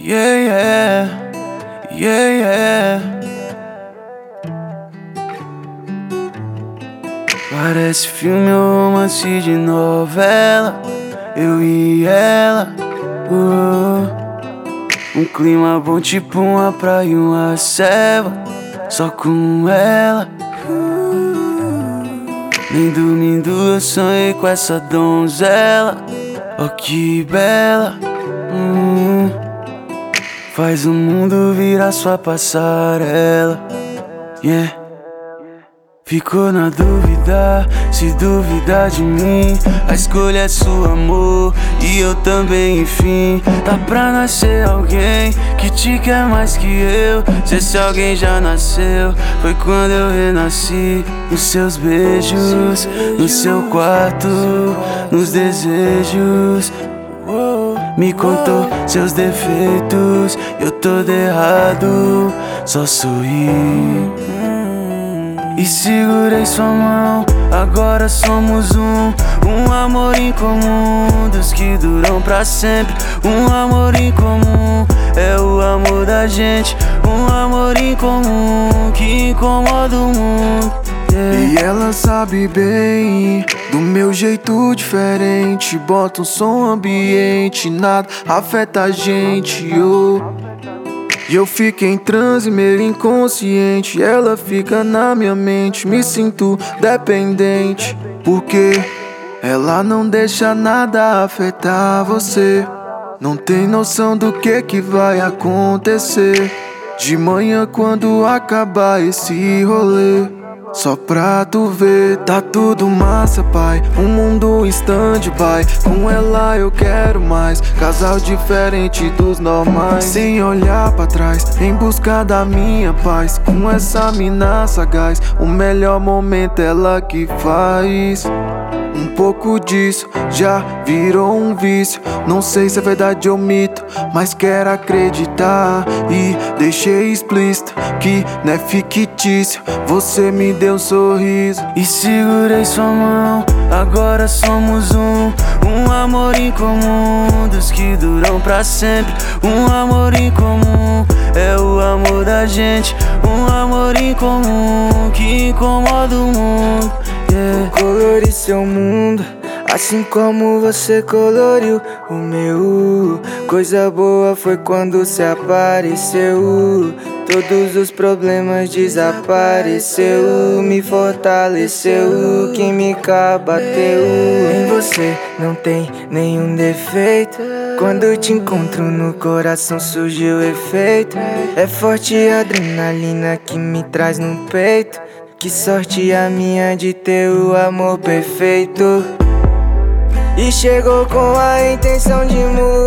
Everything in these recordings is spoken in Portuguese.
Yeah, yeah, yeah, yeah. Parece filme ou romance de novela, eu e ela. Um clima bom tipo uma praia e uma selva, só com ela. Nem dormindo eu sonhei com essa donzela. Oh, que bela. Faz o mundo virar sua passarela. Yeah. Ficou na dúvida, se duvidar de mim, a escolha é sua, amor, e eu também, enfim. Tá pra nascer alguém que te quer mais que eu. Se esse alguém já nasceu, foi quando eu renasci. Nos seus beijos, no seu quarto, nos desejos. Me contou seus defeitos, eu todo errado, só sorri. E segurei sua mão, agora somos um amor em comum, dos que duram pra sempre. Um amor em comum, é o amor da gente. Um amor em comum, que incomoda o mundo. E ela sabe bem do meu jeito diferente. Bota um som ambiente, nada afeta a gente, E eu fico em transe, meio inconsciente. Ela fica na minha mente, me sinto dependente. Porque ela não deixa nada afetar você. Não tem noção do que vai acontecer de manhã quando acabar esse rolê. Só pra tu ver, tá tudo massa, pai. Um mundo em stand-by. Com ela eu quero mais. Casal diferente dos normais. Sem olhar pra trás, em busca da minha paz. Com essa mina sagaz, o melhor momento ela que faz. Um pouco disso já virou um vício. Não sei se é verdade ou mito, mas quero acreditar. E deixei explícito que não é fictício. Você me deu um sorriso e segurei sua mão, agora somos um amor em comum, dos que duram pra sempre. Um amor em comum, é o amor da gente. Um amor em comum, que incomoda o mundo. Vou colorir seu mundo, assim como você coloriu o meu. Coisa boa foi quando você apareceu. Todos os problemas desapareceu, me fortaleceu, química bateu. Em você não tem nenhum defeito. Quando te encontro no coração surge o efeito. É forte a adrenalina que me traz no peito. Que sorte a minha de ter o amor perfeito. E chegou com a intenção de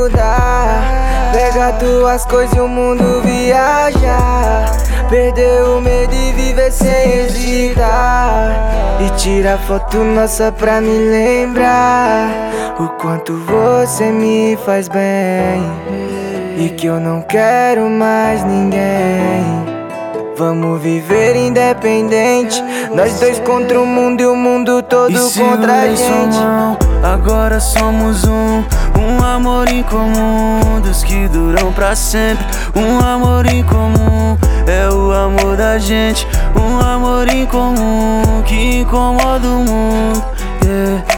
mudar. Pega tuas coisas e o mundo viaja. Perder o medo e viver sem hesitar. E tira foto nossa pra me lembrar o quanto você me faz bem. E que eu não quero mais ninguém. Vamos viver independente, nós dois contra o mundo e o mundo todo contra a gente. Mão, agora somos um amor em comum, dos que duram pra sempre. Um amor em comum, é o amor da gente. Um amor em comum, que incomoda o mundo. Yeah.